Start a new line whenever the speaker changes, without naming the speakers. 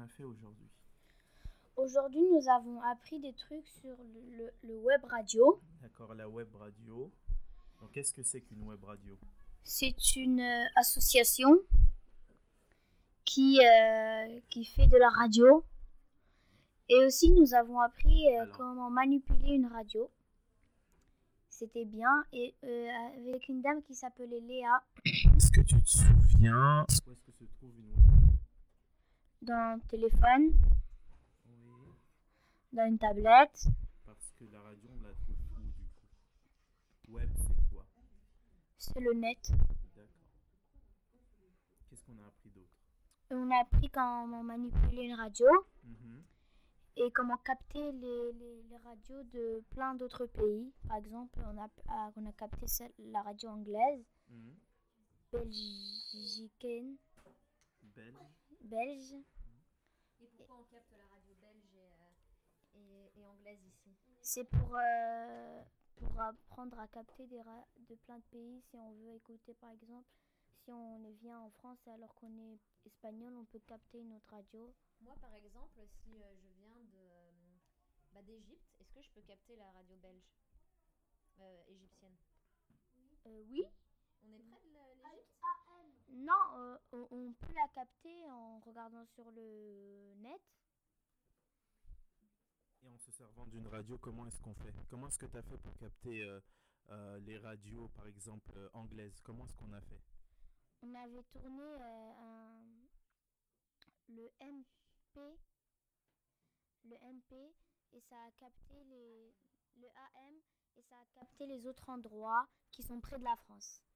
a fait aujourd'hui?
Aujourd'hui, nous avons appris des trucs sur le web radio.
D'accord, la web radio. Donc, qu'est-ce que c'est qu'une web radio?
C'est une association qui fait de la radio. Et aussi, nous avons appris
Alors,
comment manipuler une radio. C'était bien. Et avec une dame qui s'appelait Léa,
est-ce que tu te souviens où est-ce que se trouve une web radio?
dans le téléphone,
Oui,
dans une tablette.
parce que la radio, on la trouve où du coup? Web, c'est quoi?
C'est le net.
D'accord. Qu'est-ce qu'on a appris d'autre?
Et on a appris comment manipuler une radio
Mhm.
et comment capter les radios de plein d'autres pays. Par exemple, on a capté la radio anglaise,
Mhm.
belgicaine,
Belge.
belge.
Et pourquoi on capte la radio belge et anglaise ici?
C'est pour apprendre à capter de plein de pays. Si on veut écouter, par exemple, si on vient en France alors qu'on est espagnol, on peut capter une autre radio.
Moi, par exemple, si je viens d'Égypte, est-ce que je peux capter la radio belge égyptienne?
Oui.
On est près de l'Égypte?
Non, on peut la capter en regardant sur le net.
Et en se servant d'une radio, comment est-ce qu'on fait? Comment est-ce que tu as fait pour capter les radios, par exemple, anglaises? Comment est-ce qu'on a fait?
On avait tourné le MP, le MP et ça a capté le AM et ça a capté les autres endroits qui sont près de la France.